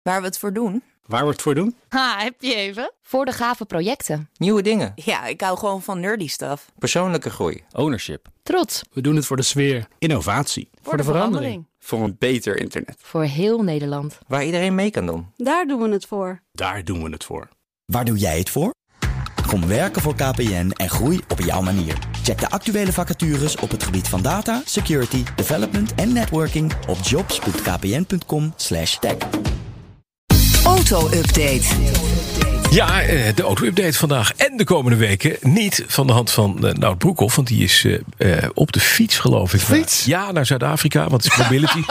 Waar we het voor doen? Waar we het voor doen? Heb je even? Voor de gave projecten. Nieuwe dingen. Ja, ik hou gewoon van nerdy stuff. Persoonlijke groei. Ownership. Trots. We doen het voor de sfeer. Innovatie. Voor de verandering. Voor een beter internet. Voor heel Nederland. Waar iedereen mee kan doen. Daar doen we het voor. Daar doen we het voor. Waar doe jij het voor? Kom werken voor KPN en groei op jouw manier. Check de actuele vacatures op het gebied van data, security, development en networking op jobs.kpn.com/tech. Auto-update. Ja, de auto-update vandaag en de komende weken niet van de hand van Nout Broekhoff, want die is op de fiets, geloof ik. Fiets? Naar Zuid-Afrika, want het is mobility.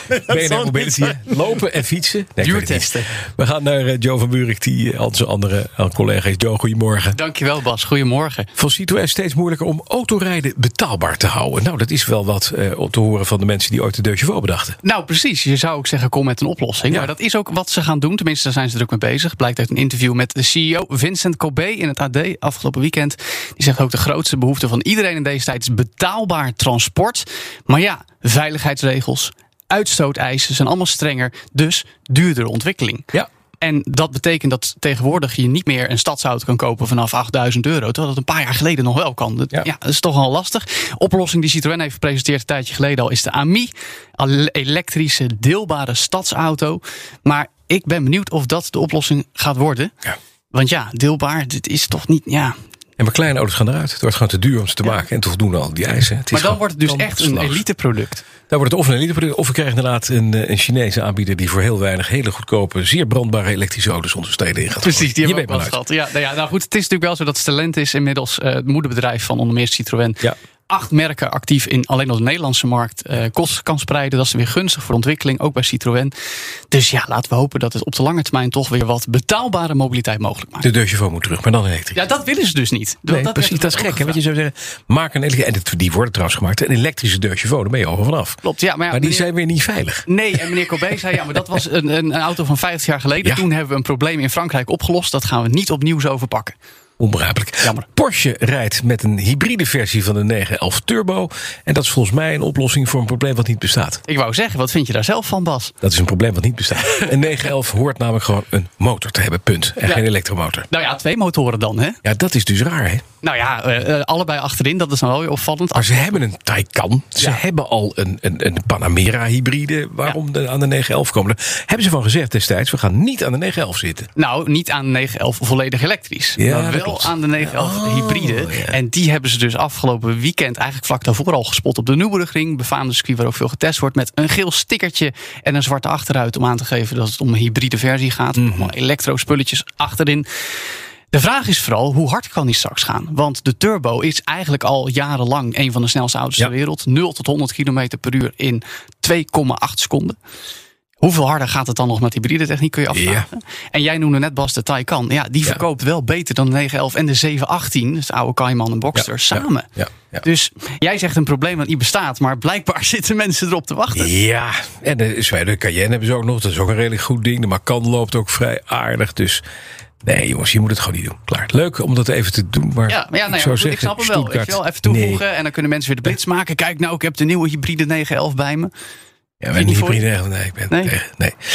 BNR Mobility, lopen en fietsen. Nee, Duurtesten. We gaan naar Joe van Buurik, die onze andere collega is. Joe, goedemorgen. Dankjewel Bas, goedemorgen. Van Citroën steeds moeilijker om autorijden betaalbaar te houden. Nou, dat is wel wat te horen van de mensen die ooit de Deux Chevaux bedachten. Nou precies, je zou ook zeggen kom met een oplossing. Ja. Maar dat is ook wat ze gaan doen, tenminste daar zijn ze druk mee bezig. Blijkt uit een interview met de CEO Vincent Kobe in het AD afgelopen weekend. Die zegt ook de grootste behoefte van iedereen in deze tijd is betaalbaar transport. Maar ja, veiligheidsregels, uitstooteisen zijn allemaal strenger, dus duurdere ontwikkeling. Ja. En dat betekent dat tegenwoordig je niet meer een stadsauto kan kopen vanaf €8.000. Terwijl dat een paar jaar geleden nog wel kan. Ja, dat is toch wel lastig. Oplossing die Citroën heeft gepresenteerd een tijdje geleden al is de AMI. Elektrische deelbare stadsauto. Maar ik ben benieuwd of dat de oplossing gaat worden. Ja. Want ja, deelbaar, dit is toch niet... Ja. En maar kleine auto's gaan eruit. Het wordt gewoon te duur om ze te maken. En toch doen al die eisen. Maar dan wordt het dus echt een eliteproduct. Dan wordt het of een eliteproduct, of we krijgen inderdaad een Chinese aanbieder die voor heel weinig hele goedkope, zeer brandbare elektrische auto's onze steden in gaat. Precies, die je hebben we ook wel gehad. Ja, nou goed, het is natuurlijk wel zo dat Stellantis inmiddels het moederbedrijf van onder meer Citroën. Ja. 8 merken actief in alleen al de Nederlandse markt kosten kan spreiden. Dat is weer gunstig voor ontwikkeling, ook bij Citroën. Dus ja, laten we hopen dat het op de lange termijn toch weer wat betaalbare mobiliteit mogelijk maakt. De Deux Chevaux moet terug, maar dan elektrisch. Ja, dat willen ze dus niet. Nee, precies, dat is gek. Hè? Want je zou zeggen, maak een elektrische, en die worden trouwens gemaakt, een elektrische Deux Chevaux, daar ben je al vanaf. Klopt, ja. Maar die zijn weer niet veilig. Nee, en meneer Corbet zei, ja, maar dat was een auto van 50 jaar geleden. Ja. Toen hebben we een probleem in Frankrijk opgelost. Dat gaan we niet opnieuw zo verpakken. Onbegrijpelijk. Jammer. Porsche rijdt met een hybride versie van de 911 Turbo. En dat is volgens mij een oplossing voor een probleem wat niet bestaat. Ik wou zeggen, wat vind je daar zelf van, Bas? Dat is een probleem wat niet bestaat. Een 911 hoort namelijk gewoon een motor te hebben, punt. En geen elektromotor. Nou ja, 2 motoren dan, hè? Ja, dat is dus raar, hè? Nou ja, allebei achterin, dat is dan wel weer opvallend. Maar ze hebben een Taycan. Ze hebben al een Panamera hybride. Waarom aan de 911 komen? Daar hebben ze van gezegd destijds, we gaan niet aan de 911 zitten. Nou, niet aan de 911 volledig elektrisch. Ja, maar wel aan de 911 hybride. Ja. En die hebben ze dus afgelopen weekend eigenlijk vlak daarvoor al gespot op de Nürburgring. Befaamde circuit waar ook veel getest wordt. Met een geel stickertje en een zwarte achteruit om aan te geven dat het om een hybride versie gaat. Allemaal elektrospulletjes achterin. De vraag is vooral, hoe hard kan die straks gaan? Want de Turbo is eigenlijk al jarenlang een van de snelste auto's ter wereld. 0 tot 100 km per uur in 2,8 seconden. Hoeveel harder gaat het dan nog met hybride techniek, kun je afvragen. Ja. En jij noemde net, Bas, de Taycan. Ja, die verkoopt wel beter dan de 911 en de 718. Dus de oude Cayman en Boxster samen. Ja. Dus jij zegt een probleem dat niet bestaat. Maar blijkbaar zitten mensen erop te wachten. Ja, en de Cayenne hebben ze ook nog. Dat is ook een redelijk goed ding. De Macan loopt ook vrij aardig. Dus nee, jongens, je moet het gewoon niet doen. Klaar. Leuk om dat even te doen. Maar ik snap hem wel. Ik wil even toevoegen. En dan kunnen mensen weer de blitz maken. Kijk nou, ik heb de nieuwe hybride 911 bij me. Ja, maar niet hybride. Nee, ik ben tegen.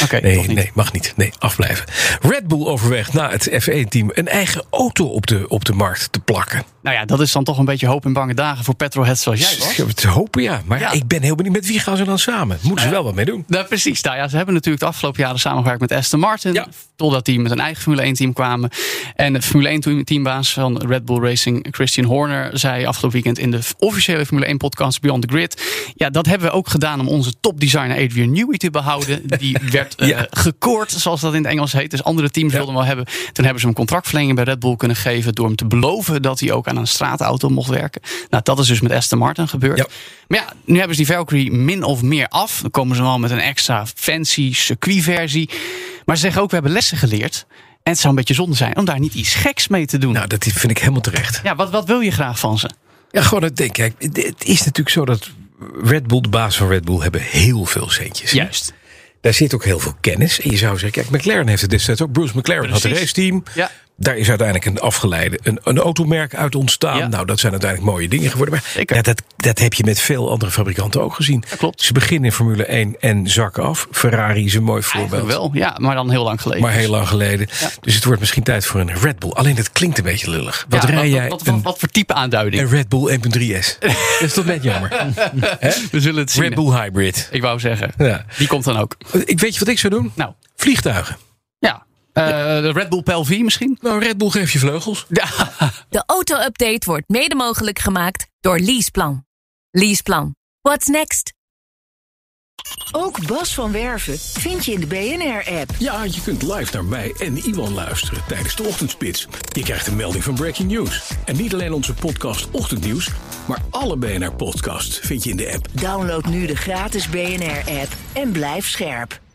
Nee, mag niet. Nee, afblijven. Red Bull overweegt na het F1-team een eigen auto op de markt te plakken. Nou ja, dat is dan toch een beetje hoop in bange dagen voor petrolheads zoals jij was. Te hopen, ja. Maar ik ben heel benieuwd, met wie gaan ze dan samen? Moeten ze wel wat mee doen? Nou, precies. Nou ja, ze hebben natuurlijk de afgelopen jaren samengewerkt met Aston Martin. Ja. Totdat die met een eigen Formule 1-team kwamen. En de Formule 1-teambaas van Red Bull Racing, Christian Horner, zei afgelopen weekend in de officiële Formule 1-podcast Beyond the Grid. Ja, dat hebben we ook gedaan om onze topdesigner Adrian Newey te behouden. Die werd gekoord, zoals dat in het Engels heet. Dus andere teams wilden hem wel hebben. Toen hebben ze hem contractverlenging bij Red Bull kunnen geven door hem te beloven dat hij ook aan een straatauto mocht werken. Nou, dat is dus met Aston Martin gebeurd. Ja. Maar ja, nu hebben ze die Valkyrie min of meer af. Dan komen ze wel met een extra fancy circuitversie. Maar ze zeggen ook, we hebben lessen geleerd. En het zou een beetje zonde zijn om daar niet iets geks mee te doen. Nou, dat vind ik helemaal terecht. Ja, wat wil je graag van ze? Ja, gewoon het denken. Kijk, het is natuurlijk zo dat Red Bull, de baas van Red Bull, hebben heel veel centjes. Juist. Daar zit ook heel veel kennis. En je zou zeggen, kijk, McLaren heeft het destijds ook. Bruce McLaren had een raceteam. Ja. Daar is uiteindelijk een automerk uit ontstaan. Ja. Nou, dat zijn uiteindelijk mooie dingen geworden. Maar dat heb je met veel andere fabrikanten ook gezien. Dat klopt. Ze beginnen in Formule 1 en zakken af. Ferrari is een mooi voorbeeld. Eigenlijk wel, ja, maar dan heel lang geleden. Ja. Dus het wordt misschien tijd voor een Red Bull. Alleen dat klinkt een beetje lullig. Wat rij jij? Wat voor type aanduiding? Een Red Bull 1.3S. Dat is toch net jammer. We zullen het zien. Red Bull Hybrid. Ik wou zeggen, die komt dan ook. Weet je wat ik zou doen? Nou. Vliegtuigen. Ja. De Red Bull PLV misschien? Nou, Red Bull geeft je vleugels. Ja. De auto-update wordt mede mogelijk gemaakt door Leaseplan. Leaseplan. What's next? Ook Bas van Werven vind je in de BNR-app. Ja, je kunt live naar mij en Iwan luisteren tijdens de ochtendspits. Je krijgt een melding van Breaking News. En niet alleen onze podcast Ochtendnieuws, maar alle BNR-podcasts vind je in de app. Download nu de gratis BNR-app en blijf scherp.